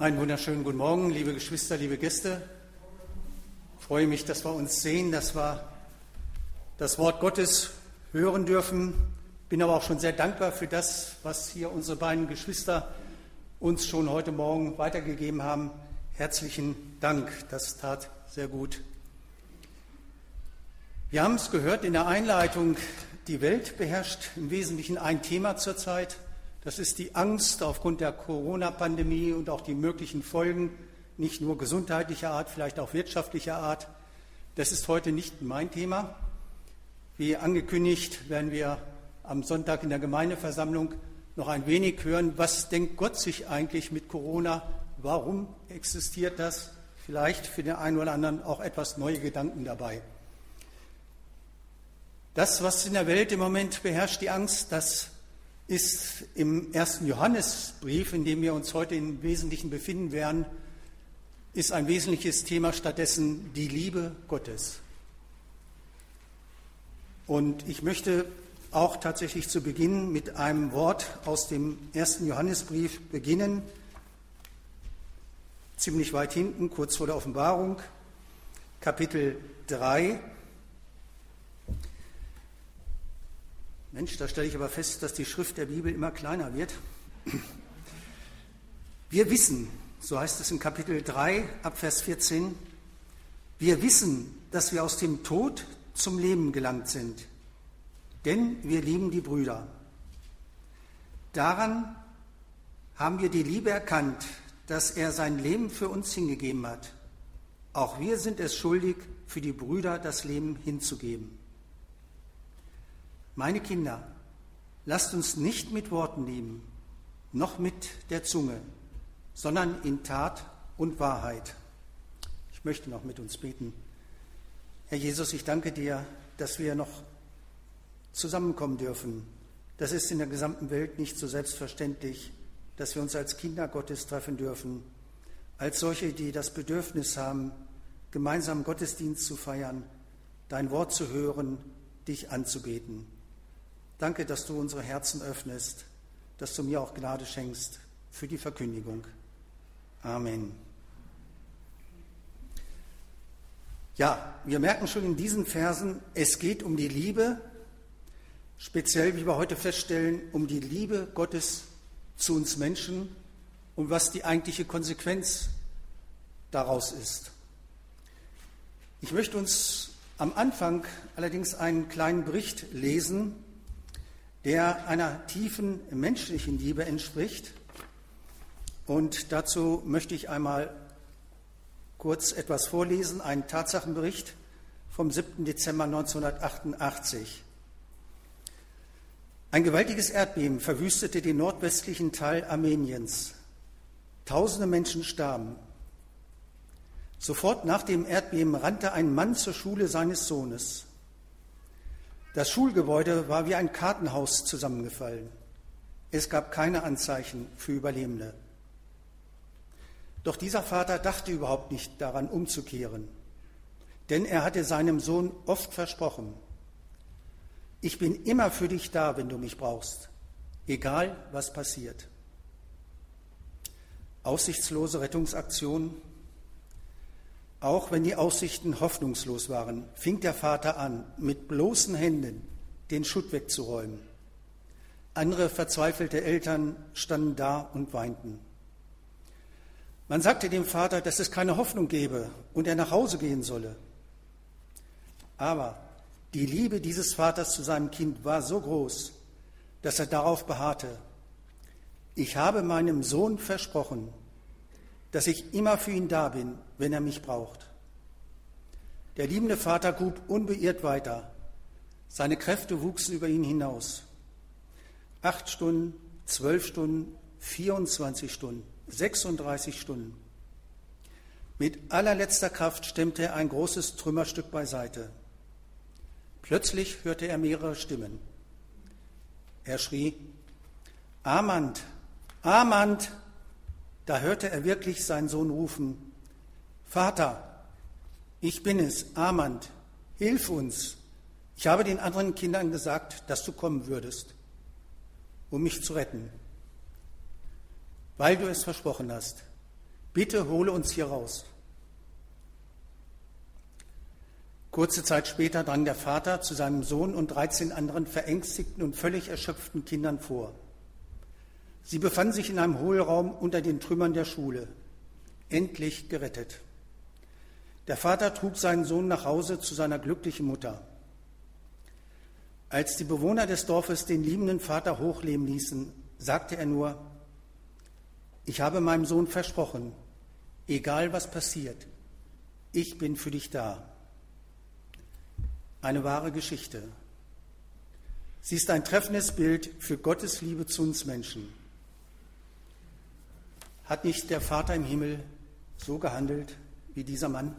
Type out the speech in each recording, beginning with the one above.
Einen wunderschönen guten Morgen, liebe Geschwister, liebe Gäste. Ich freue mich, dass wir uns sehen, dass wir das Wort Gottes hören dürfen. Bin aber auch schon sehr dankbar für das, was hier unsere beiden Geschwister uns schon heute Morgen weitergegeben haben. Herzlichen Dank, das tat sehr gut. Wir haben es gehört in der Einleitung, die Welt beherrscht im Wesentlichen ein Thema zurzeit. Das ist die Angst aufgrund der Corona-Pandemie und auch die möglichen Folgen, nicht nur gesundheitlicher Art, vielleicht auch wirtschaftlicher Art. Das ist heute nicht mein Thema. Wie angekündigt, werden wir am Sonntag in der Gemeindeversammlung noch ein wenig hören, was denkt Gott sich eigentlich mit Corona, warum existiert das? Vielleicht für den einen oder anderen auch etwas neue Gedanken dabei. Das, was in der Welt im Moment beherrscht, die Angst, das ist im 1. Johannesbrief, in dem wir uns heute im Wesentlichen befinden werden, ist ein wesentliches Thema stattdessen die Liebe Gottes. Und ich möchte auch tatsächlich zu Beginn mit einem Wort aus dem 1. Johannesbrief beginnen, ziemlich weit hinten, kurz vor der Offenbarung, Kapitel 3. Mensch, da stelle ich aber fest, dass die Schrift der Bibel immer kleiner wird. Wir wissen, so heißt es in Kapitel 3 ab Vers 14, wir wissen, dass wir aus dem Tod zum Leben gelangt sind, denn wir lieben die Brüder. Daran haben wir die Liebe erkannt, dass er sein Leben für uns hingegeben hat. Auch wir sind es schuldig, für die Brüder das Leben hinzugeben. Meine Kinder, lasst uns nicht mit Worten lieben, noch mit der Zunge, sondern in Tat und Wahrheit. Ich möchte noch mit uns beten. Herr Jesus, ich danke dir, dass wir noch zusammenkommen dürfen. Das ist in der gesamten Welt nicht so selbstverständlich, dass wir uns als Kinder Gottes treffen dürfen, als solche, die das Bedürfnis haben, gemeinsam Gottesdienst zu feiern, dein Wort zu hören, dich anzubeten. Danke, dass du unsere Herzen öffnest, dass du mir auch Gnade schenkst für die Verkündigung. Amen. Ja, wir merken schon in diesen Versen, es geht um die Liebe, speziell, wie wir heute feststellen, um die Liebe Gottes zu uns Menschen und was die eigentliche Konsequenz daraus ist. Ich möchte uns am Anfang allerdings einen kleinen Bericht lesen, der einer tiefen menschlichen Liebe entspricht. Und dazu möchte ich einmal kurz etwas vorlesen, einen Tatsachenbericht vom 7. Dezember 1988. Ein gewaltiges Erdbeben verwüstete den nordwestlichen Teil Armeniens. Tausende Menschen starben. Sofort nach dem Erdbeben rannte ein Mann zur Schule seines Sohnes. Das Schulgebäude war wie ein Kartenhaus zusammengefallen. Es gab keine Anzeichen für Überlebende. Doch dieser Vater dachte überhaupt nicht daran, umzukehren, denn er hatte seinem Sohn oft versprochen, ich bin immer für dich da, wenn du mich brauchst, egal was passiert. Aussichtslose Rettungsaktion. Auch wenn die Aussichten hoffnungslos waren, fing der Vater an, mit bloßen Händen den Schutt wegzuräumen. Andere verzweifelte Eltern standen da und weinten. Man sagte dem Vater, dass es keine Hoffnung gebe und er nach Hause gehen solle. Aber die Liebe dieses Vaters zu seinem Kind war so groß, dass er darauf beharrte, ich habe meinem Sohn versprochen, dass ich immer für ihn da bin, wenn er mich braucht. Der liebende Vater grub unbeirrt weiter. Seine Kräfte wuchsen über ihn hinaus. 8 Stunden, 12 Stunden, 24 Stunden, 36 Stunden. Mit allerletzter Kraft stemmte er ein großes Trümmerstück beiseite. Plötzlich hörte er mehrere Stimmen. Er schrie, Armand, Armand! Da hörte er wirklich seinen Sohn rufen, Vater, ich bin es, Armand, hilf uns. Ich habe den anderen Kindern gesagt, dass du kommen würdest, um mich zu retten, weil du es versprochen hast. Bitte hole uns hier raus. Kurze Zeit später drang der Vater zu seinem Sohn und 13 anderen verängstigten und völlig erschöpften Kindern vor. Sie befanden sich in einem Hohlraum unter den Trümmern der Schule. Endlich gerettet. Der Vater trug seinen Sohn nach Hause zu seiner glücklichen Mutter. Als die Bewohner des Dorfes den liebenden Vater hochleben ließen, sagte er nur: Ich habe meinem Sohn versprochen, egal was passiert, ich bin für dich da. Eine wahre Geschichte. Sie ist ein treffendes Bild für Gottes Liebe zu uns Menschen. Hat nicht der Vater im Himmel so gehandelt wie dieser Mann?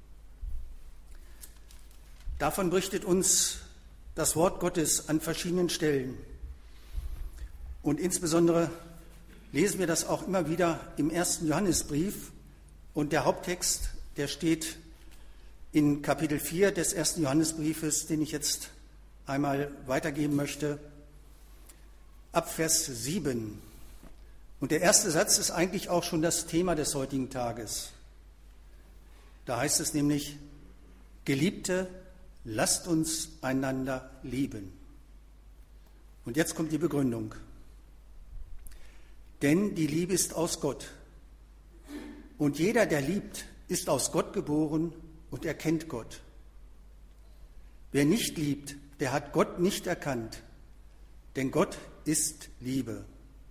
Davon berichtet uns das Wort Gottes an verschiedenen Stellen. Und insbesondere lesen wir das auch immer wieder im 1. Johannesbrief. Und der Haupttext, der steht in Kapitel 4 des 1. Johannesbriefes, den ich jetzt einmal weitergeben möchte, ab Vers 7. Und der erste Satz ist eigentlich auch schon das Thema des heutigen Tages. Da heißt es nämlich: Geliebte, lasst uns einander lieben. Und jetzt kommt die Begründung. Denn die Liebe ist aus Gott. Und jeder, der liebt, ist aus Gott geboren und erkennt Gott. Wer nicht liebt, der hat Gott nicht erkannt, denn Gott ist Liebe.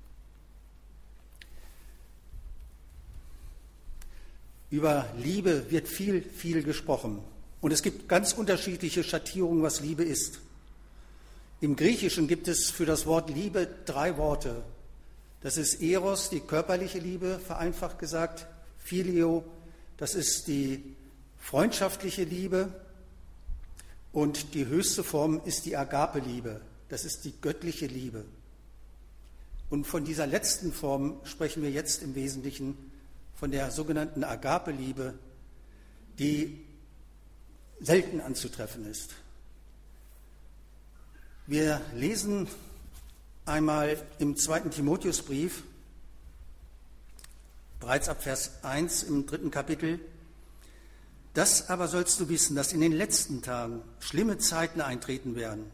Über Liebe wird viel gesprochen. Und es gibt ganz unterschiedliche Schattierungen, was Liebe ist. Im Griechischen gibt es für das Wort Liebe 3 Worte. Das ist Eros, die körperliche Liebe, vereinfacht gesagt. Phileo, das ist die freundschaftliche Liebe. Und die höchste Form ist die Agape-Liebe, das ist die göttliche Liebe. Und von dieser letzten Form sprechen wir jetzt im Wesentlichen, von der sogenannten Agape-Liebe, die selten anzutreffen ist. Wir lesen einmal im 2. Timotheusbrief, bereits ab Vers 1 im 3. Kapitel: Das aber sollst du wissen, dass in den letzten Tagen schlimme Zeiten eintreten werden.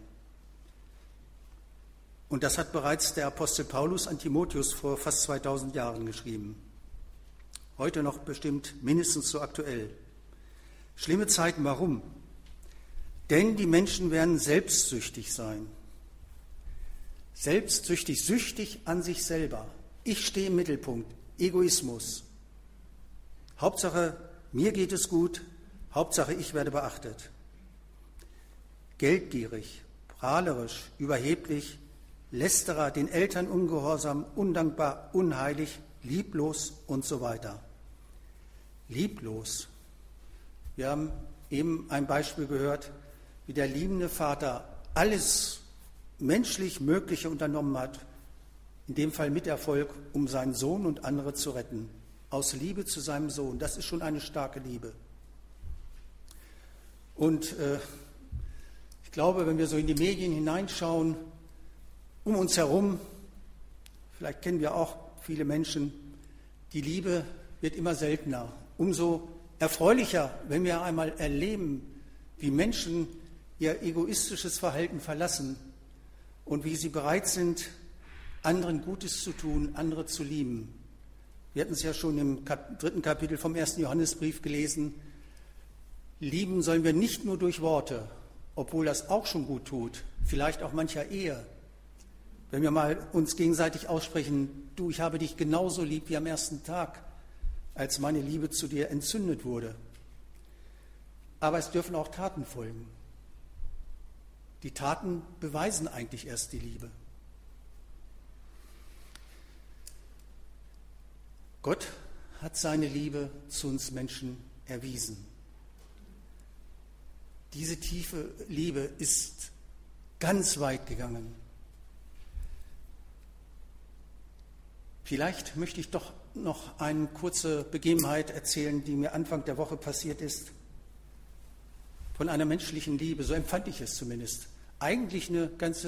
Und das hat bereits der Apostel Paulus an Timotheus vor fast 2000 Jahren geschrieben. Heute noch bestimmt mindestens so aktuell. Schlimme Zeiten, warum? Denn die Menschen werden selbstsüchtig sein. Selbstsüchtig, süchtig an sich selber. Ich stehe im Mittelpunkt. Egoismus. Hauptsache, mir geht es gut. Hauptsache, ich werde beachtet. Geldgierig, prahlerisch, überheblich, Lästerer, den Eltern ungehorsam, undankbar, unheilig, lieblos und so weiter. Lieblos. Wir haben eben ein Beispiel gehört, wie der liebende Vater alles menschlich Mögliche unternommen hat, in dem Fall mit Erfolg, um seinen Sohn und andere zu retten. Aus Liebe zu seinem Sohn. Das ist schon eine starke Liebe. Und ich glaube, wenn wir so in die Medien hineinschauen, um uns herum, vielleicht kennen wir auch viele Menschen, die Liebe wird immer seltener. Umso erfreulicher, wenn wir einmal erleben, wie Menschen ihr egoistisches Verhalten verlassen und wie sie bereit sind, anderen Gutes zu tun, andere zu lieben. Wir hatten es ja schon im 3. Kapitel vom 1. Johannesbrief gelesen. Lieben sollen wir nicht nur durch Worte, obwohl das auch schon gut tut, vielleicht auch mancher Ehe. Wenn wir mal uns gegenseitig aussprechen: Du, ich habe dich genauso lieb wie am ersten Tag, als meine Liebe zu dir entzündet wurde. Aber es dürfen auch Taten folgen. Die Taten beweisen eigentlich erst die Liebe. Gott hat seine Liebe zu uns Menschen erwiesen. Diese tiefe Liebe ist ganz weit gegangen. Vielleicht möchte ich doch noch eine kurze Begebenheit erzählen, die mir Anfang der Woche passiert ist. Von einer menschlichen Liebe, so empfand ich es zumindest. Eigentlich eine ganz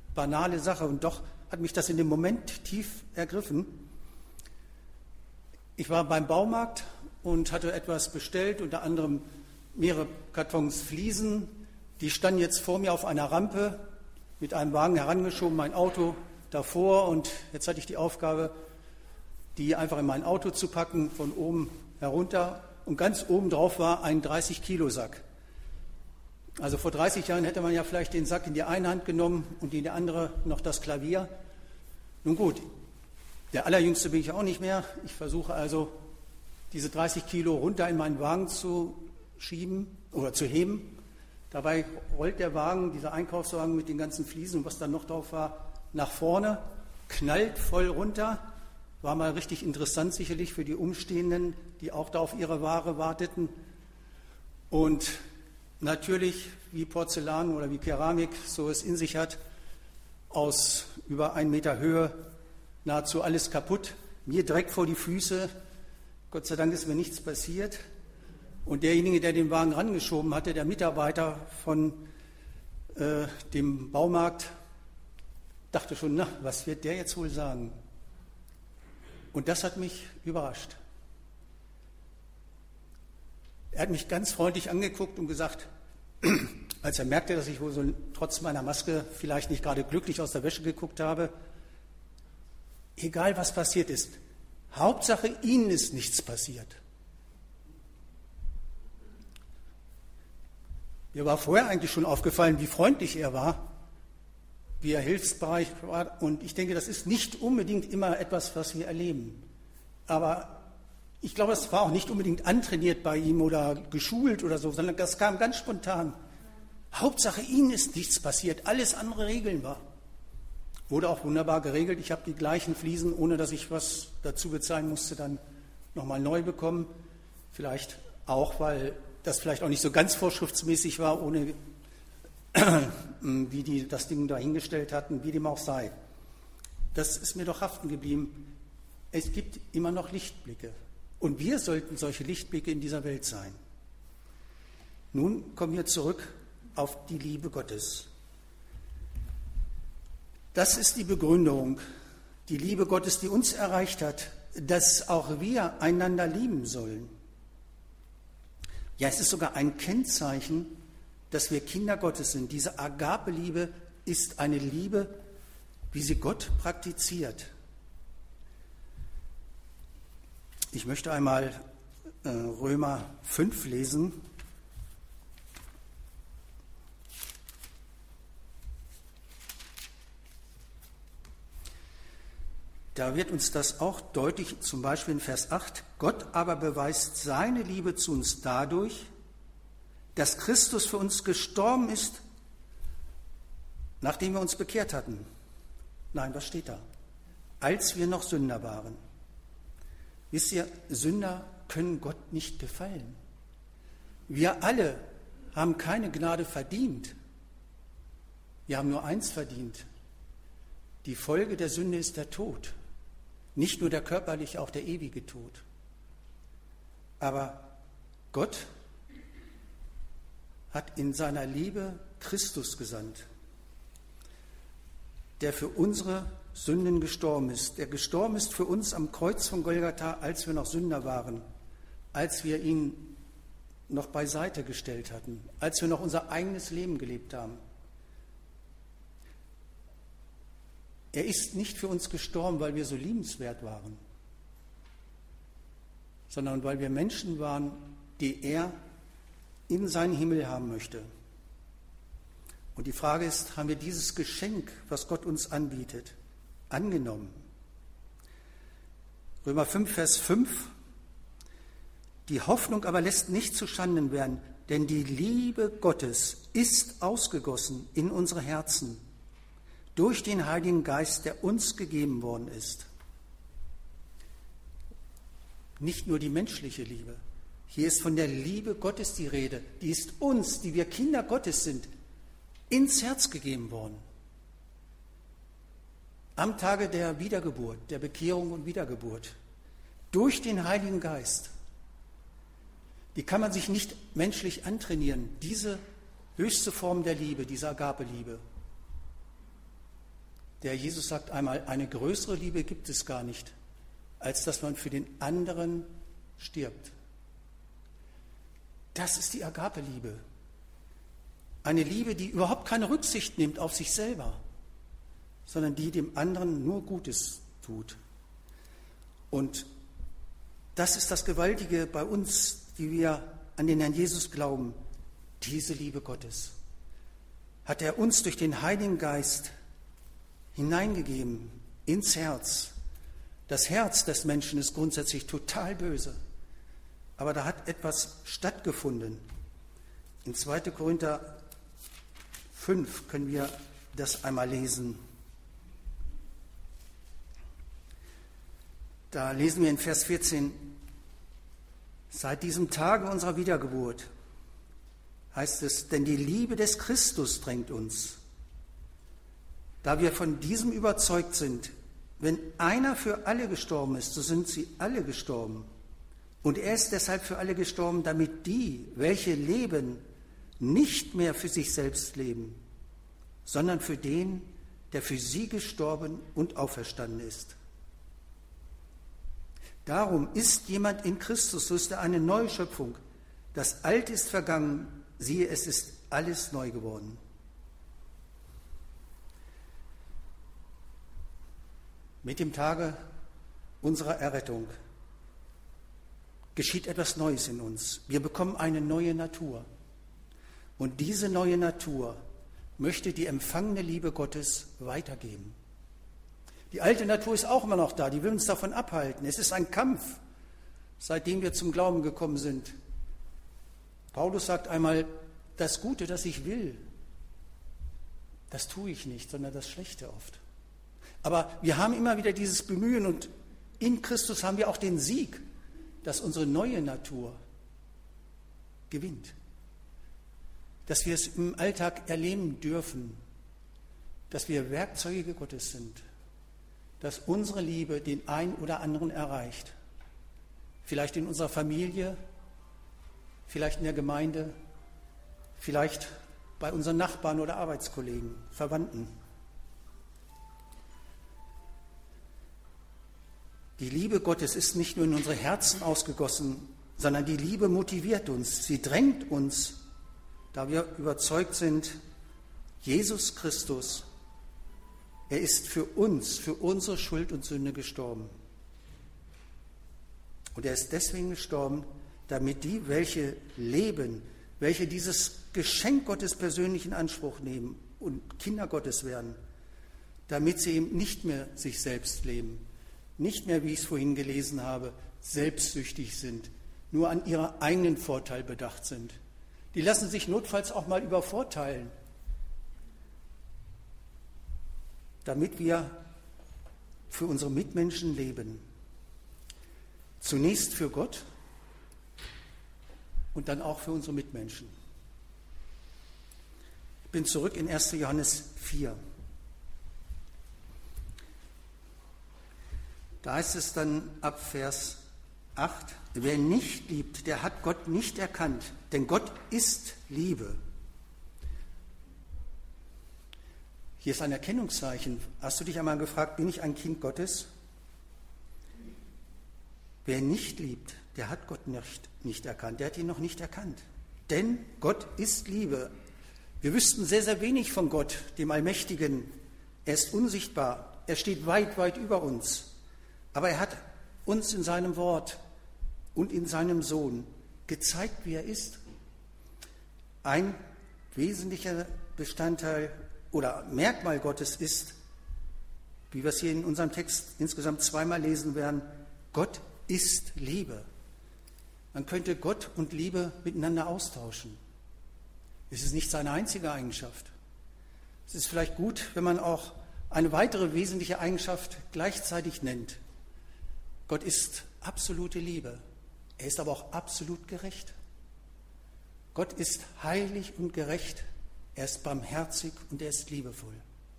banale Sache und doch hat mich das in dem Moment tief ergriffen. Ich war beim Baumarkt und hatte etwas bestellt, unter anderem mehrere Kartons Fliesen. Die standen jetzt vor mir auf einer Rampe, mit einem Wagen herangeschoben, mein Auto davor. Und jetzt hatte ich die Aufgabe, die einfach in mein Auto zu packen, von oben herunter. Und ganz oben drauf war ein 30-Kilo-Sack. Also vor 30 Jahren hätte man ja vielleicht den Sack in die eine Hand genommen und in die andere noch das Klavier. Nun gut, der Allerjüngste bin ich auch nicht mehr. Ich versuche also, diese 30 Kilo runter in meinen Wagen zu schieben oder zu heben. Dabei rollt der Wagen, dieser Einkaufswagen mit den ganzen Fliesen und was da noch drauf war, nach vorne, knallt voll runter. War mal richtig interessant sicherlich für die Umstehenden, die auch da auf ihre Ware warteten. Und natürlich, wie Porzellan oder wie Keramik so es in sich hat, aus über 1 Meter Höhe nahezu alles kaputt. Mir direkt vor die Füße. Gott sei Dank ist mir nichts passiert. Und derjenige, der den Wagen rangeschoben hatte, der Mitarbeiter von dem Baumarkt, dachte schon, na, was wird der jetzt wohl sagen? Und das hat mich überrascht. Er hat mich ganz freundlich angeguckt und gesagt, als er merkte, dass ich wohl so trotz meiner Maske vielleicht nicht gerade glücklich aus der Wäsche geguckt habe, egal was passiert ist, Hauptsache Ihnen ist nichts passiert. Mir war vorher eigentlich schon aufgefallen, wie freundlich er war, wie er hilfsbereit war. Und ich denke, das ist nicht unbedingt immer etwas, was wir erleben. Aber ich glaube, es war auch nicht unbedingt antrainiert bei ihm oder geschult oder so, sondern das kam ganz spontan. Hauptsache Ihnen ist nichts passiert, alles andere regeln wir. Wurde auch wunderbar geregelt. Ich habe die gleichen Fliesen, ohne dass ich was dazu bezahlen musste, dann nochmal neu bekommen. Vielleicht auch, weil das vielleicht auch nicht so ganz vorschriftsmäßig war, ohne wie die das Ding dahingestellt hatten, wie dem auch sei. Das ist mir doch haften geblieben. Es gibt immer noch Lichtblicke. Und wir sollten solche Lichtblicke in dieser Welt sein. Nun kommen wir zurück auf die Liebe Gottes. Das ist die Begründung, die Liebe Gottes, die uns erreicht hat, dass auch wir einander lieben sollen. Ja, es ist sogar ein Kennzeichen, dass wir Kinder Gottes sind. Diese Agape-Liebe ist eine Liebe, wie sie Gott praktiziert. Ich möchte einmal Römer 5 lesen. Da wird uns das auch deutlich, zum Beispiel in Vers 8. Gott aber beweist seine Liebe zu uns dadurch, dass Christus für uns gestorben ist, nachdem wir uns bekehrt hatten. Nein, was steht da? Als wir noch Sünder waren. Wisst ihr, Sünder können Gott nicht gefallen. Wir alle haben keine Gnade verdient. Wir haben nur eins verdient. Die Folge der Sünde ist der Tod. Nicht nur der körperliche, auch der ewige Tod. Aber Gott hat in seiner Liebe Christus gesandt, der für unsere Sünden gestorben ist, der gestorben ist für uns am Kreuz von Golgatha, als wir noch Sünder waren, als wir ihn noch beiseite gestellt hatten, als wir noch unser eigenes Leben gelebt haben. Er ist nicht für uns gestorben, weil wir so liebenswert waren, sondern weil wir Menschen waren, die er in seinen Himmel haben möchte. Und die Frage ist, haben wir dieses Geschenk, was Gott uns anbietet, angenommen? Römer 5, Vers 5. Die Hoffnung aber lässt nicht zuschanden werden, denn die Liebe Gottes ist ausgegossen in unsere Herzen durch den Heiligen Geist, der uns gegeben worden ist. Nicht nur die menschliche Liebe. Hier ist von der Liebe Gottes die Rede. Die ist uns, die wir Kinder Gottes sind, ins Herz gegeben worden. Am Tage der Wiedergeburt, der Bekehrung und Wiedergeburt. Durch den Heiligen Geist. Die kann man sich nicht menschlich antrainieren. Diese höchste Form der Liebe, diese Agape-Liebe. Der Jesus sagt einmal, eine größere Liebe gibt es gar nicht, als dass man für den anderen stirbt. Das ist die Agape-Liebe. Eine Liebe, die überhaupt keine Rücksicht nimmt auf sich selber, sondern die dem anderen nur Gutes tut. Und das ist das Gewaltige bei uns, die wir an den Herrn Jesus glauben. Diese Liebe Gottes hat er uns durch den Heiligen Geist hineingegeben ins Herz. Das Herz des Menschen ist grundsätzlich total böse. Aber da hat etwas stattgefunden. In 2. Korinther 5 können wir das einmal lesen. Da lesen wir in Vers 14, seit diesem Tage unserer Wiedergeburt heißt es, denn die Liebe des Christus drängt uns, da wir von diesem überzeugt sind, wenn einer für alle gestorben ist, so sind sie alle gestorben. Und er ist deshalb für alle gestorben, damit die, welche leben, nicht mehr für sich selbst leben, sondern für den, der für sie gestorben und auferstanden ist. Darum ist jemand in Christus, so ist er eine neue Schöpfung. Das Alte ist vergangen, siehe, es ist alles neu geworden. Mit dem Tage unserer Errettung geschieht etwas Neues in uns. Wir bekommen eine neue Natur. Und diese neue Natur möchte die empfangene Liebe Gottes weitergeben. Die alte Natur ist auch immer noch da, die will uns davon abhalten. Es ist ein Kampf, seitdem wir zum Glauben gekommen sind. Paulus sagt einmal, das Gute, das ich will, das tue ich nicht, sondern das Schlechte oft. Aber wir haben immer wieder dieses Bemühen und in Christus haben wir auch den Sieg, dass unsere neue Natur gewinnt. Dass wir es im Alltag erleben dürfen, dass wir Werkzeuge Gottes sind, dass unsere Liebe den einen oder anderen erreicht. Vielleicht in unserer Familie, vielleicht in der Gemeinde, vielleicht bei unseren Nachbarn oder Arbeitskollegen, Verwandten. Die Liebe Gottes ist nicht nur in unsere Herzen ausgegossen, sondern die Liebe motiviert uns, sie drängt uns, da wir überzeugt sind, Jesus Christus, er ist für uns, für unsere Schuld und Sünde gestorben. Und er ist deswegen gestorben, damit die, welche leben, welche dieses Geschenk Gottes persönlich in Anspruch nehmen und Kinder Gottes werden, damit sie eben nicht mehr sich selbst leben, nicht mehr, wie ich es vorhin gelesen habe, selbstsüchtig sind, nur an ihren eigenen Vorteil bedacht sind. Die lassen sich notfalls auch mal übervorteilen, damit wir für unsere Mitmenschen leben. Zunächst für Gott und dann auch für unsere Mitmenschen. Ich bin zurück in 1. Johannes 4. Da heißt es dann ab Vers 8, wer nicht liebt, der hat Gott nicht erkannt, denn Gott ist Liebe. Hier ist ein Erkennungszeichen. Hast du dich einmal gefragt, bin ich ein Kind Gottes? Wer nicht liebt, der hat Gott nicht erkannt, der hat ihn noch nicht erkannt. Denn Gott ist Liebe. Wir wüssten sehr, sehr wenig von Gott, dem Allmächtigen. Er ist unsichtbar, er steht weit, weit über uns. Aber er hat uns in seinem Wort und in seinem Sohn gezeigt, wie er ist. Ein wesentlicher Bestandteil oder Merkmal Gottes ist, wie wir es hier in unserem Text insgesamt zweimal lesen werden, Gott ist Liebe. Man könnte Gott und Liebe miteinander austauschen. Es ist nicht seine einzige Eigenschaft. Es ist vielleicht gut, wenn man auch eine weitere wesentliche Eigenschaft gleichzeitig nennt. Gott ist absolute Liebe. Er ist aber auch absolut gerecht. Gott ist heilig und gerecht. Er ist barmherzig und er ist liebevoll.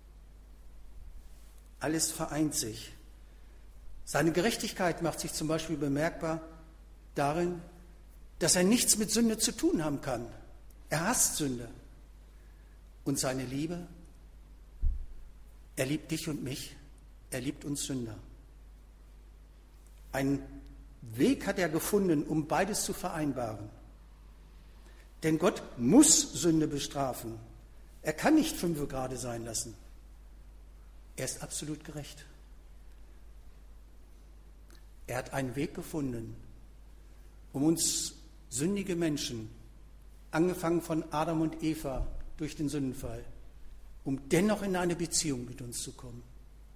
Alles vereint sich. Seine Gerechtigkeit macht sich zum Beispiel bemerkbar darin, dass er nichts mit Sünde zu tun haben kann. Er hasst Sünde. Und seine Liebe, er liebt dich und mich, er liebt uns Sünder. Einen Weg hat er gefunden, um beides zu vereinbaren. Denn Gott muss Sünde bestrafen. Er kann nicht 5 Grade sein lassen. Er ist absolut gerecht. Er hat einen Weg gefunden, um uns sündige Menschen, angefangen von Adam und Eva durch den Sündenfall, um dennoch in eine Beziehung mit uns zu kommen.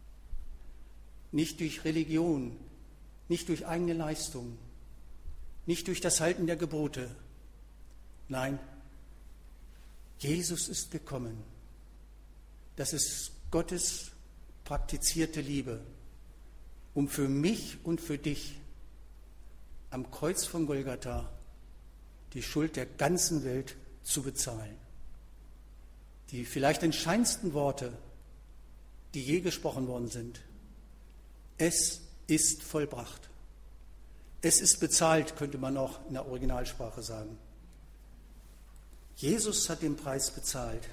Nicht durch Religion, nicht durch eigene Leistung, nicht durch das Halten der Gebote. Nein, Jesus ist gekommen. Das ist Gottes praktizierte Liebe, um für mich und für dich am Kreuz von Golgatha die Schuld der ganzen Welt zu bezahlen. Die vielleicht entscheidendsten Worte, die je gesprochen worden sind. Es ist vollbracht. Es ist bezahlt, könnte man auch in der Originalsprache sagen. Jesus hat den Preis bezahlt.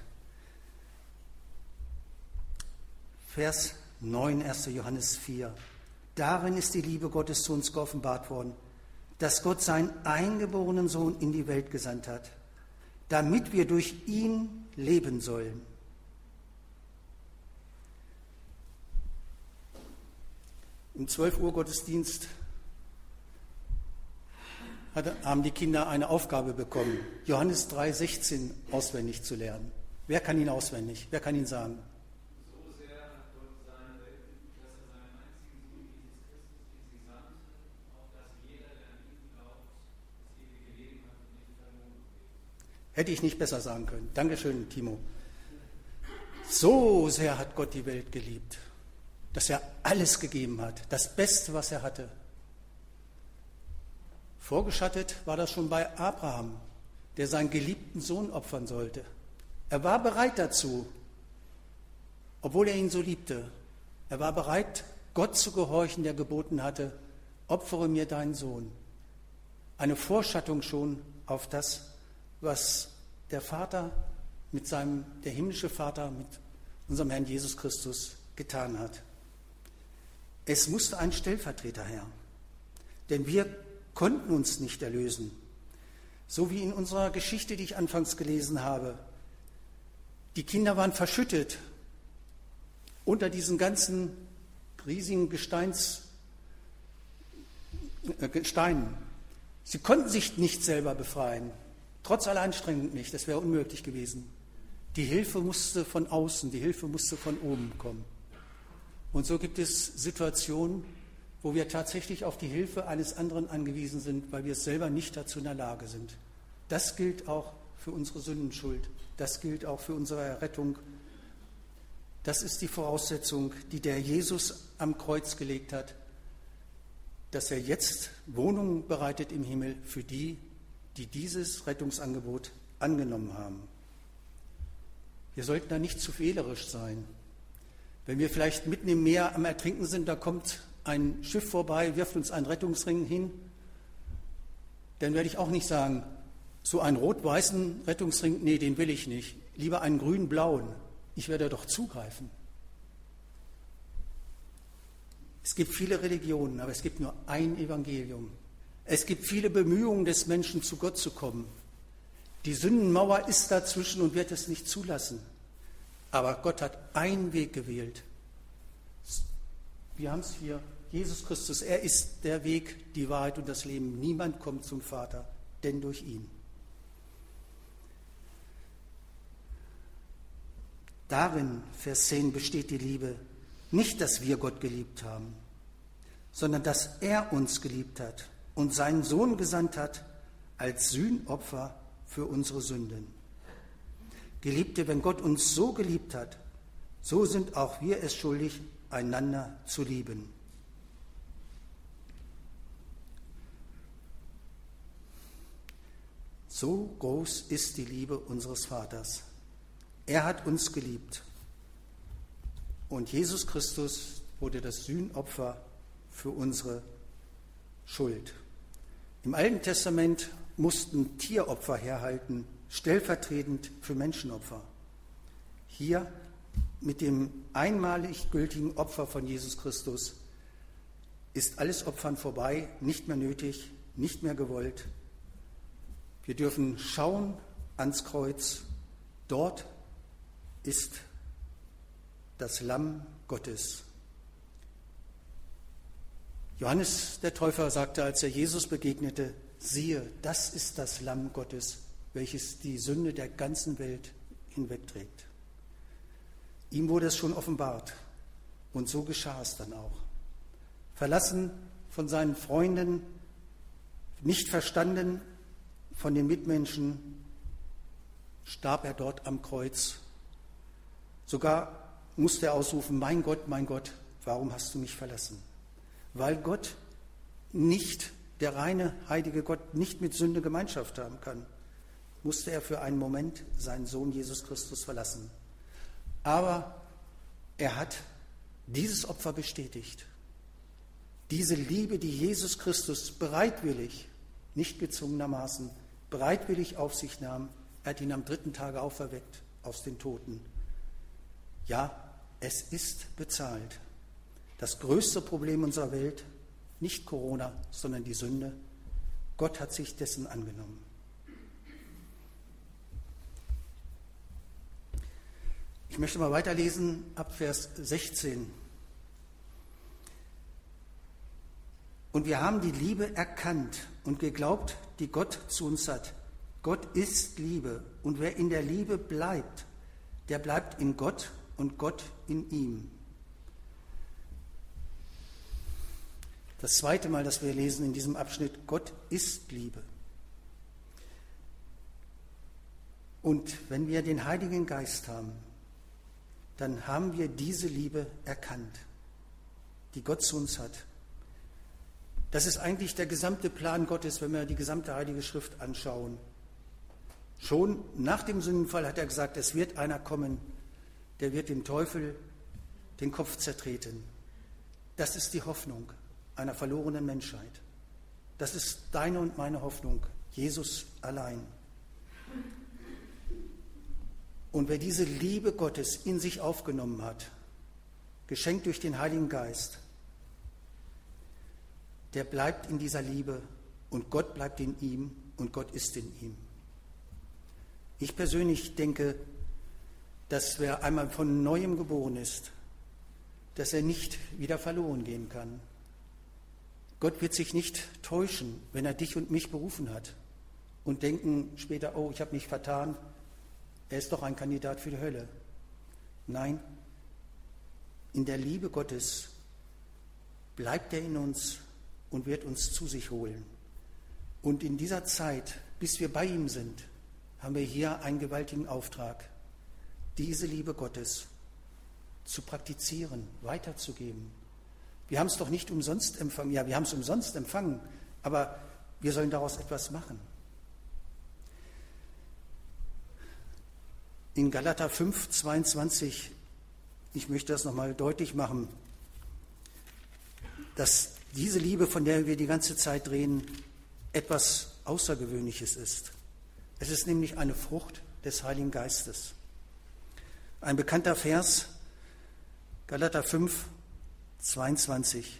Vers 9, 1. Johannes 4. Darin ist die Liebe Gottes zu uns geoffenbart worden, dass Gott seinen eingeborenen Sohn in die Welt gesandt hat, damit wir durch ihn leben sollen. Im 12 Uhr Gottesdienst haben die Kinder eine Aufgabe bekommen, Johannes 3,16 auswendig zu lernen. Wer kann ihn auswendig? Wer kann ihn sagen? So sehr hat Gott seine Welt geliebt, dass er seinen einzigen Sohn Jesus Christus in sie sandte, auf dass jeder, der an ihn glaubt, das ewige Leben hat und nicht verloren geht. Hätte ich nicht besser sagen können. Dankeschön, Timo. So sehr hat Gott die Welt geliebt, dass er alles gegeben hat, das Beste, was er hatte. Vorgeschattet war das schon bei Abraham, der seinen geliebten Sohn opfern sollte. Er war bereit dazu, obwohl er ihn so liebte. Er war bereit, Gott zu gehorchen, der geboten hatte, opfere mir deinen Sohn. Eine Vorschattung schon auf das, was der himmlische Vater mit unserem Herrn Jesus Christus getan hat. Es musste ein Stellvertreter her, denn wir konnten uns nicht erlösen. So wie in unserer Geschichte, die ich anfangs gelesen habe. Die Kinder waren verschüttet unter diesen ganzen riesigen Gesteinen. Sie konnten sich nicht selber befreien, trotz aller Anstrengung nicht, das wäre unmöglich gewesen. Die Hilfe musste von außen, die Hilfe musste von oben kommen. Und so gibt es Situationen, wo wir tatsächlich auf die Hilfe eines anderen angewiesen sind, weil wir selber nicht dazu in der Lage sind. Das gilt auch für unsere Sündenschuld. Das gilt auch für unsere Errettung. Das ist die Voraussetzung, die der Jesus am Kreuz gelegt hat, dass er jetzt Wohnungen bereitet im Himmel für die, die dieses Rettungsangebot angenommen haben. Wir sollten da nicht zu wählerisch sein. Wenn wir vielleicht mitten im Meer am Ertrinken sind, da kommt ein Schiff vorbei, wirft uns einen Rettungsring hin, dann werde ich auch nicht sagen, so einen rot-weißen Rettungsring, nee, den will ich nicht. Lieber einen grün-blauen. Ich werde doch zugreifen. Es gibt viele Religionen, aber es gibt nur ein Evangelium. Es gibt viele Bemühungen des Menschen, zu Gott zu kommen. Die Sündenmauer ist dazwischen und wird es nicht zulassen. Aber Gott hat einen Weg gewählt. Wir haben es hier, Jesus Christus, er ist der Weg, die Wahrheit und das Leben. Niemand kommt zum Vater, denn durch ihn. Darin, Vers 10, besteht die Liebe. Nicht, dass wir Gott geliebt haben, sondern dass er uns geliebt hat und seinen Sohn gesandt hat als Sühnopfer für unsere Sünden. Geliebte, wenn Gott uns so geliebt hat, so sind auch wir es schuldig, einander zu lieben. So groß ist die Liebe unseres Vaters. Er hat uns geliebt. Und Jesus Christus wurde das Sühnopfer für unsere Schuld. Im Alten Testament mussten Tieropfer herhalten, stellvertretend für Menschenopfer. Hier mit dem einmalig gültigen Opfer von Jesus Christus ist alles Opfern vorbei, nicht mehr nötig, nicht mehr gewollt. Wir dürfen schauen ans Kreuz. Dort ist das Lamm Gottes. Johannes der Täufer sagte, als er Jesus begegnete, siehe, das ist das Lamm Gottes, welches die Sünde der ganzen Welt hinwegträgt. Ihm wurde es schon offenbart und so geschah es dann auch. Verlassen von seinen Freunden, nicht verstanden von den Mitmenschen, starb er dort am Kreuz. Sogar musste er ausrufen, mein Gott, warum hast du mich verlassen? Weil Gott nicht, der reine, heilige Gott, nicht mit Sünde Gemeinschaft haben kann, musste er für einen Moment seinen Sohn Jesus Christus verlassen. Aber er hat dieses Opfer bestätigt. Diese Liebe, die Jesus Christus bereitwillig, nicht gezwungenermaßen, bereitwillig auf sich nahm, er hat ihn am 3. Tage auferweckt aus den Toten. Ja, es ist bezahlt. Das größte Problem unserer Welt, nicht Corona, sondern die Sünde. Gott hat sich dessen angenommen. Ich möchte mal weiterlesen ab Vers 16. Und wir haben die Liebe erkannt und geglaubt, die Gott zu uns hat. Gott ist Liebe und wer in der Liebe bleibt, der bleibt in Gott und Gott in ihm. Das zweite Mal, das wir lesen in diesem Abschnitt, Gott ist Liebe. Und wenn wir den Heiligen Geist haben, dann haben wir diese Liebe erkannt, die Gott zu uns hat. Das ist eigentlich der gesamte Plan Gottes, wenn wir die gesamte Heilige Schrift anschauen. Schon nach dem Sündenfall hat er gesagt, es wird einer kommen, der wird dem Teufel den Kopf zertreten. Das ist die Hoffnung einer verlorenen Menschheit. Das ist deine und meine Hoffnung, Jesus allein. Und wer diese Liebe Gottes in sich aufgenommen hat, geschenkt durch den Heiligen Geist, der bleibt in dieser Liebe und Gott bleibt in ihm und Gott ist in ihm. Ich persönlich denke, dass wer einmal von Neuem geboren ist, dass er nicht wieder verloren gehen kann. Gott wird sich nicht täuschen, wenn er dich und mich berufen hat und denken später, oh, ich habe mich vertan, er ist doch ein Kandidat für die Hölle. Nein, in der Liebe Gottes bleibt er in uns und wird uns zu sich holen. Und in dieser Zeit, bis wir bei ihm sind, haben wir hier einen gewaltigen Auftrag, diese Liebe Gottes zu praktizieren, weiterzugeben. Wir haben es doch nicht umsonst empfangen. Ja, wir haben es umsonst empfangen, aber wir sollen daraus etwas machen. In Galater 5, 22, ich möchte das nochmal deutlich machen, dass diese Liebe, von der wir die ganze Zeit reden, etwas Außergewöhnliches ist. Es ist nämlich eine Frucht des Heiligen Geistes. Ein bekannter Vers, Galater 5, 22.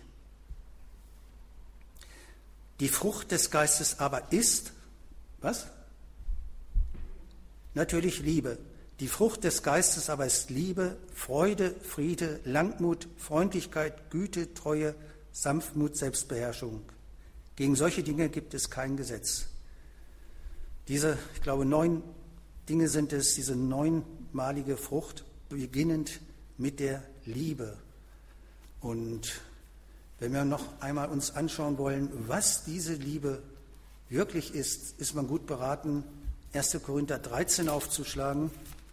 Die Frucht des Geistes aber ist, was? Natürlich Liebe. Die Frucht des Geistes aber ist Liebe, Freude, Friede, Langmut, Freundlichkeit, Güte, Treue, Sanftmut, Selbstbeherrschung. Gegen solche Dinge gibt es kein Gesetz. Diese, ich glaube, 9 Dinge sind es, diese 9-malige Frucht, beginnend mit der Liebe. Und wenn wir noch einmal uns anschauen wollen, was diese Liebe wirklich ist man gut beraten, 1. Korinther 13 aufzuschlagen.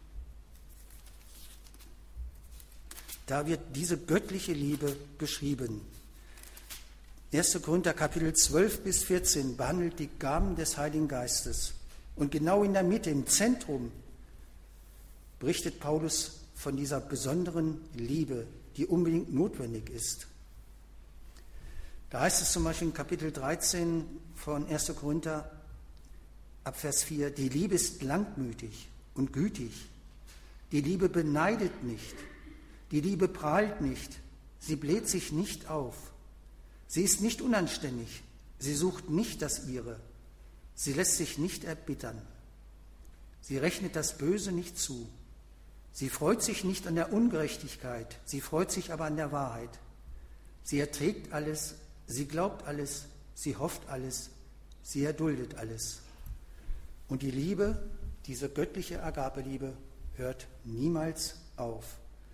Da wird diese göttliche Liebe beschrieben. 1. Korinther Kapitel 12 bis 14 behandelt die Gaben des Heiligen Geistes. Und genau in der Mitte, im Zentrum, berichtet Paulus von dieser besonderen Liebe, die unbedingt notwendig ist. Da heißt es zum Beispiel in Kapitel 13 von 1. Korinther ab Vers 4, die Liebe ist langmütig und gütig. Die Liebe beneidet nicht. Die Liebe prahlt nicht. Sie bläht sich nicht auf. Sie ist nicht unanständig, sie sucht nicht das Ihre, sie lässt sich nicht erbittern. Sie rechnet das Böse nicht zu. Sie freut sich nicht an der Ungerechtigkeit, sie freut sich aber an der Wahrheit. Sie erträgt alles, sie glaubt alles, sie hofft alles, sie erduldet alles. Und die Liebe, diese göttliche Agapeliebe, hört niemals auf.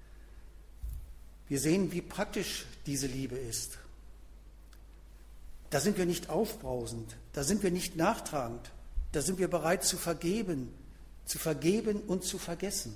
Wir sehen, wie praktisch diese Liebe ist. Da sind wir nicht aufbrausend, da sind wir nicht nachtragend, da sind wir bereit zu vergeben und zu vergessen.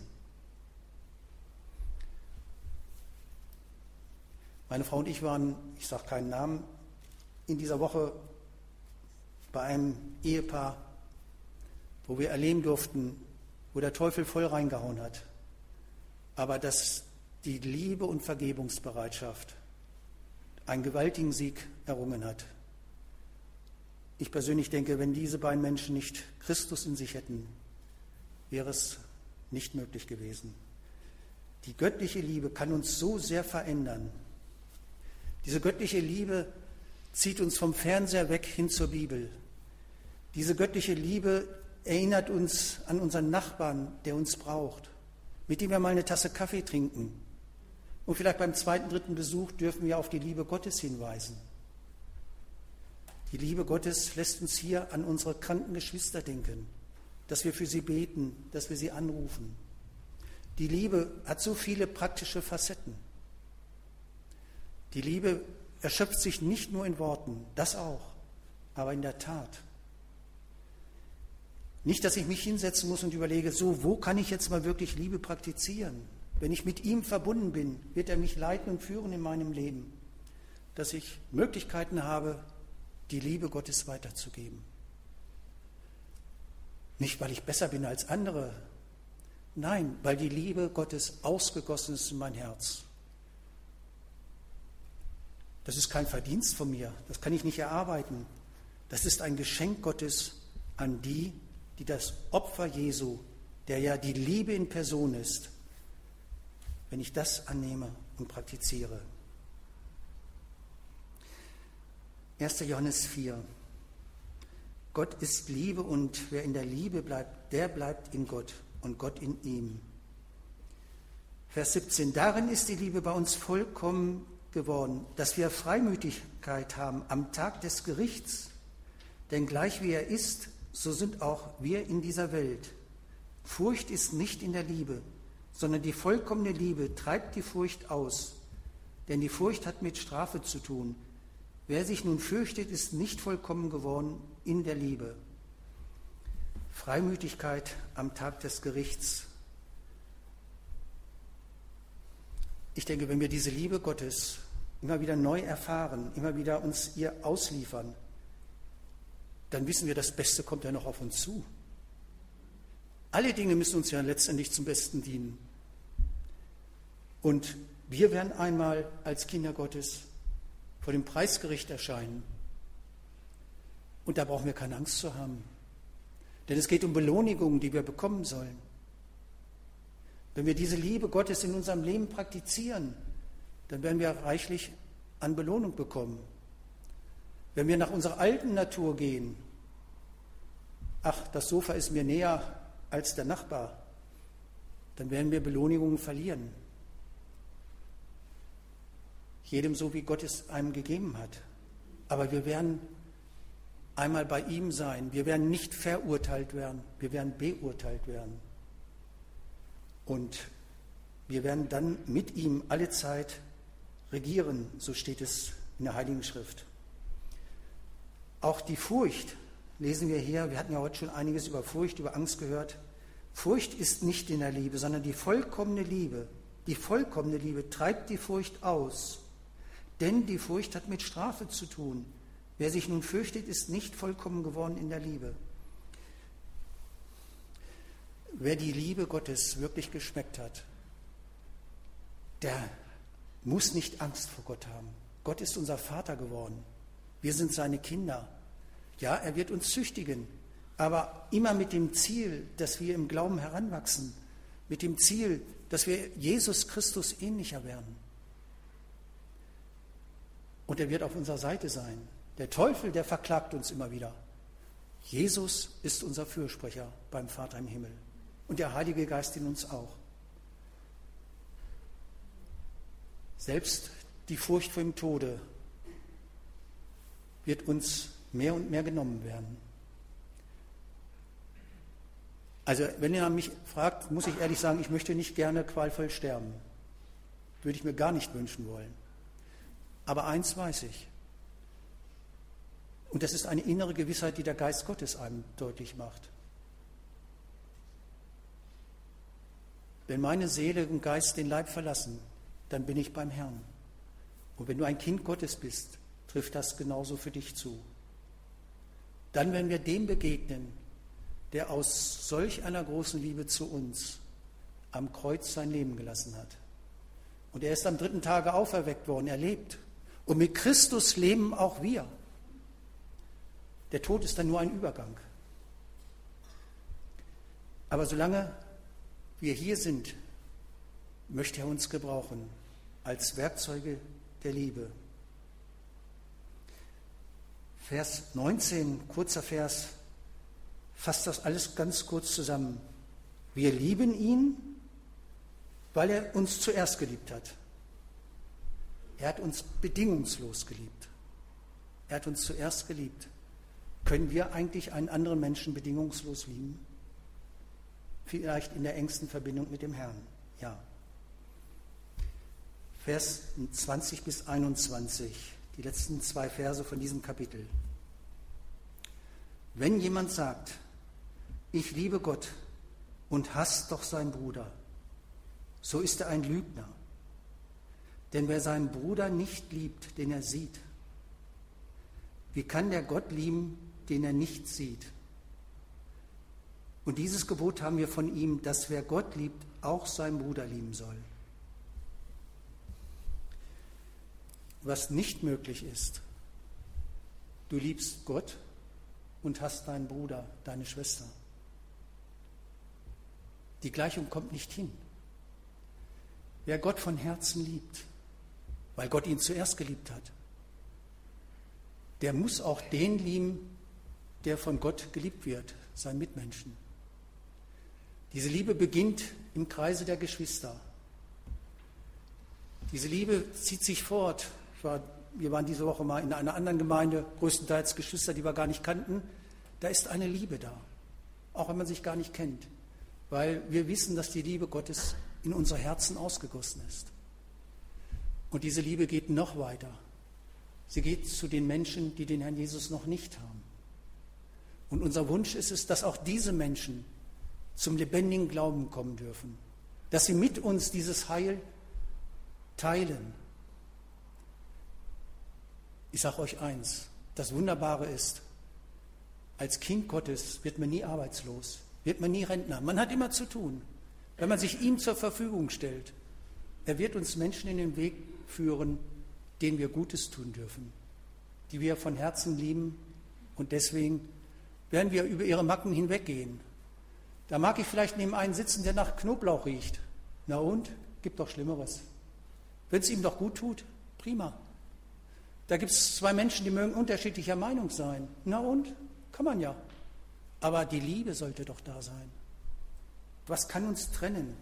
Meine Frau und ich waren, ich sage keinen Namen, in dieser Woche bei einem Ehepaar, wo wir erleben durften, wo der Teufel voll reingehauen hat, aber dass die Liebe und Vergebungsbereitschaft einen gewaltigen Sieg errungen hat. Ich persönlich denke, wenn diese beiden Menschen nicht Christus in sich hätten, wäre es nicht möglich gewesen. Die göttliche Liebe kann uns so sehr verändern. Diese göttliche Liebe zieht uns vom Fernseher weg hin zur Bibel. Diese göttliche Liebe erinnert uns an unseren Nachbarn, der uns braucht, mit dem wir mal eine Tasse Kaffee trinken. Und vielleicht beim zweiten, dritten Besuch dürfen wir auf die Liebe Gottes hinweisen. Die Liebe Gottes lässt uns hier an unsere kranken Geschwister denken, dass wir für sie beten, dass wir sie anrufen. Die Liebe hat so viele praktische Facetten. Die Liebe erschöpft sich nicht nur in Worten, das auch, aber in der Tat. Nicht, dass ich mich hinsetzen muss und überlege, so, wo kann ich jetzt mal wirklich Liebe praktizieren? Wenn ich mit ihm verbunden bin, wird er mich leiten und führen in meinem Leben, dass ich Möglichkeiten habe, die Liebe Gottes weiterzugeben. Nicht, weil ich besser bin als andere, nein, weil die Liebe Gottes ausgegossen ist in mein Herz. Das ist kein Verdienst von mir, das kann ich nicht erarbeiten. Das ist ein Geschenk Gottes an die, die das Opfer Jesu, der ja die Liebe in Person ist, wenn ich das annehme und praktiziere. 1. Johannes 4. Gott ist Liebe und wer in der Liebe bleibt, der bleibt in Gott und Gott in ihm. Vers 17. Darin ist die Liebe bei uns vollkommen geworden, dass wir Freimütigkeit haben am Tag des Gerichts. Denn gleich wie er ist, so sind auch wir in dieser Welt. Furcht ist nicht in der Liebe, sondern die vollkommene Liebe treibt die Furcht aus. Denn die Furcht hat mit Strafe zu tun. Wer sich nun fürchtet, ist nicht vollkommen geworden in der Liebe. Freimütigkeit am Tag des Gerichts. Ich denke, wenn wir diese Liebe Gottes immer wieder neu erfahren, immer wieder uns ihr ausliefern, dann wissen wir, das Beste kommt ja noch auf uns zu. Alle Dinge müssen uns ja letztendlich zum Besten dienen. Und wir werden einmal als Kinder Gottes vor dem Preisgericht erscheinen. Und da brauchen wir keine Angst zu haben. Denn es geht um Belohnigungen, die wir bekommen sollen. Wenn wir diese Liebe Gottes in unserem Leben praktizieren, dann werden wir reichlich an Belohnung bekommen. Wenn wir nach unserer alten Natur gehen, ach, das Sofa ist mir näher als der Nachbar, dann werden wir Belohnigungen verlieren. Jedem so, wie Gott es einem gegeben hat. Aber wir werden einmal bei ihm sein. Wir werden nicht verurteilt werden, wir werden beurteilt werden. Und wir werden dann mit ihm alle Zeit regieren, so steht es in der Heiligen Schrift. Auch die Furcht lesen wir hier, wir hatten ja heute schon einiges über Furcht, über Angst gehört. Furcht ist nicht in der Liebe, sondern die vollkommene Liebe treibt die Furcht aus. Denn die Furcht hat mit Strafe zu tun. Wer sich nun fürchtet, ist nicht vollkommen geworden in der Liebe. Wer die Liebe Gottes wirklich geschmeckt hat, der muss nicht Angst vor Gott haben. Gott ist unser Vater geworden. Wir sind seine Kinder. Ja, er wird uns züchtigen, aber immer mit dem Ziel, dass wir im Glauben heranwachsen, mit dem Ziel, dass wir Jesus Christus ähnlicher werden. Und er wird auf unserer Seite sein. Der Teufel, der verklagt uns immer wieder. Jesus ist unser Fürsprecher beim Vater im Himmel. Und der Heilige Geist in uns auch. Selbst die Furcht vor dem Tode wird uns mehr und mehr genommen werden. Also wenn ihr mich fragt, muss ich ehrlich sagen, ich möchte nicht gerne qualvoll sterben. Würde ich mir gar nicht wünschen wollen. Aber eins weiß ich. Und das ist eine innere Gewissheit, die der Geist Gottes einem deutlich macht. Wenn meine Seele und Geist den Leib verlassen, dann bin ich beim Herrn. Und wenn du ein Kind Gottes bist, trifft das genauso für dich zu. Dann werden wir dem begegnen, der aus solch einer großen Liebe zu uns am Kreuz sein Leben gelassen hat. Und er ist am 3. Tage auferweckt worden, er lebt. Und mit Christus leben auch wir. Der Tod ist dann nur ein Übergang. Aber solange wir hier sind, möchte er uns gebrauchen als Werkzeuge der Liebe. Vers 19, kurzer Vers, fasst das alles ganz kurz zusammen. Wir lieben ihn, weil er uns zuerst geliebt hat. Er hat uns bedingungslos geliebt. Er hat uns zuerst geliebt. Können wir eigentlich einen anderen Menschen bedingungslos lieben? Vielleicht in der engsten Verbindung mit dem Herrn, ja. Vers 20 bis 21, die letzten 2 Verse von diesem Kapitel. Wenn jemand sagt, ich liebe Gott und hasst doch seinen Bruder, so ist er ein Lügner. Denn wer seinen Bruder nicht liebt, den er sieht, wie kann der Gott lieben, den er nicht sieht? Und dieses Gebot haben wir von ihm, dass wer Gott liebt, auch seinen Bruder lieben soll. Was nicht möglich ist, du liebst Gott und hast deinen Bruder, deine Schwester. Die Gleichung kommt nicht hin. Wer Gott von Herzen liebt, weil Gott ihn zuerst geliebt hat, der muss auch den lieben, der von Gott geliebt wird, seinen Mitmenschen. Diese Liebe beginnt im Kreise der Geschwister. Diese Liebe zieht sich fort. Wir waren diese Woche mal in einer anderen Gemeinde, größtenteils Geschwister, die wir gar nicht kannten. Da ist eine Liebe da, auch wenn man sich gar nicht kennt, weil wir wissen, dass die Liebe Gottes in unser Herzen ausgegossen ist. Und diese Liebe geht noch weiter. Sie geht zu den Menschen, die den Herrn Jesus noch nicht haben. Und unser Wunsch ist es, dass auch diese Menschen zum lebendigen Glauben kommen dürfen, dass sie mit uns dieses Heil teilen. Ich sage euch eins, das Wunderbare ist, als Kind Gottes wird man nie arbeitslos, wird man nie Rentner. Man hat immer zu tun, wenn man sich ihm zur Verfügung stellt. Er wird uns Menschen in den Weg führen, denen wir Gutes tun dürfen, die wir von Herzen lieben, und deswegen werden wir über ihre Macken hinweggehen. Da mag ich vielleicht neben einen sitzen, der nach Knoblauch riecht. Na und? Gibt doch Schlimmeres. Wenn es ihm doch gut tut, prima. Da gibt es 2 Menschen, die mögen unterschiedlicher Meinung sein. Na und? Kann man ja. Aber die Liebe sollte doch da sein. Was kann uns trennen?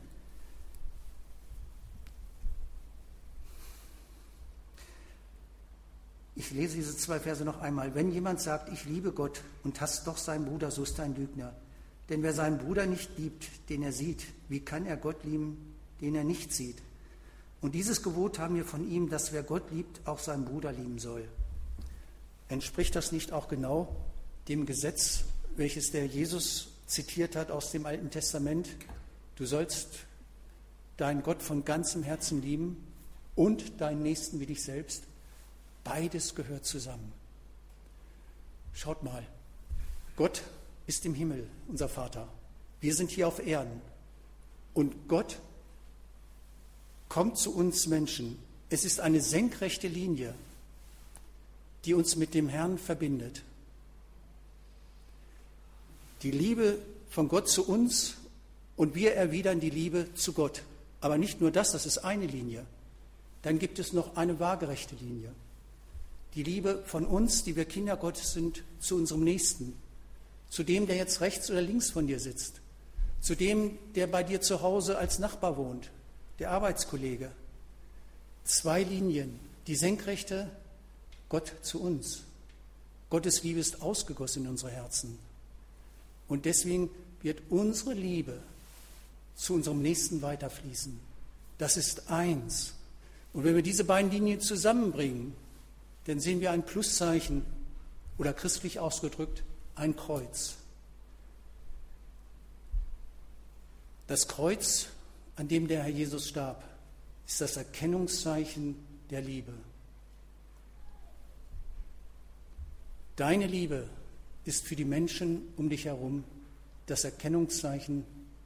Ich lese diese 2 Verse noch einmal. Wenn jemand sagt, ich liebe Gott und hasst doch seinen Bruder, so ist er ein Lügner. Denn wer seinen Bruder nicht liebt, den er sieht, wie kann er Gott lieben, den er nicht sieht? Und dieses Gebot haben wir von ihm, dass wer Gott liebt, auch seinen Bruder lieben soll. Entspricht das nicht auch genau dem Gesetz, welches der Jesus zitiert hat aus dem Alten Testament? Du sollst deinen Gott von ganzem Herzen lieben und deinen Nächsten wie dich selbst. Beides gehört zusammen. Schaut mal, Gott ist im Himmel, unser Vater. Wir sind hier auf Erden. Und Gott kommt zu uns Menschen. Es ist eine senkrechte Linie, die uns mit dem Herrn verbindet. Die Liebe von Gott zu uns, und wir erwidern die Liebe zu Gott. Aber nicht nur das, das ist eine Linie. Dann gibt es noch eine waagerechte Linie. Die Liebe von uns, die wir Kinder Gottes sind, zu unserem Nächsten, zu dem, der jetzt rechts oder links von dir sitzt, zu dem, der bei dir zu Hause als Nachbar wohnt, der Arbeitskollege. 2 Linien, die senkrechte, Gott zu uns. Gottes Liebe ist ausgegossen in unsere Herzen. Und deswegen wird unsere Liebe zu unserem Nächsten weiterfließen. Das ist eins. Und wenn wir diese beiden Linien zusammenbringen, dann sehen wir ein Pluszeichen oder christlich ausgedrückt ein Kreuz. Das Kreuz, an dem der Herr Jesus starb, ist das Erkennungszeichen der Liebe. Deine Liebe ist für die Menschen um dich herum das Erkennungszeichen.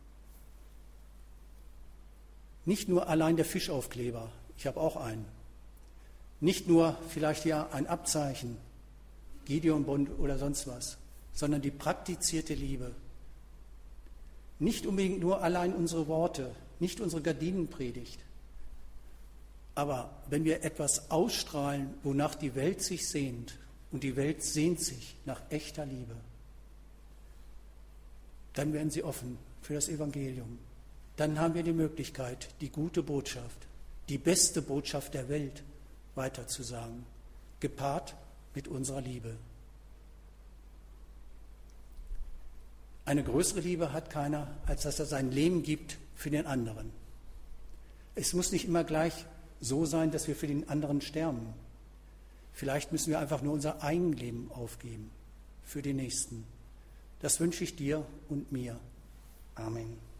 Nicht nur allein der Fischaufkleber, ich habe auch einen. Nicht nur vielleicht ja ein Abzeichen, Gideonbund oder sonst was, sondern die praktizierte Liebe. Nicht unbedingt nur allein unsere Worte, nicht unsere Gardinenpredigt. Aber wenn wir etwas ausstrahlen, wonach die Welt sich sehnt, und die Welt sehnt sich nach echter Liebe, dann werden sie offen für das Evangelium. Dann haben wir die Möglichkeit, die gute Botschaft, die beste Botschaft der Welt weiterzusagen, gepaart mit unserer Liebe. Eine größere Liebe hat keiner, als dass er sein Leben gibt für den anderen. Es muss nicht immer gleich so sein, dass wir für den anderen sterben. Vielleicht müssen wir einfach nur unser Eigenleben aufgeben für den Nächsten. Das wünsche ich dir und mir. Amen.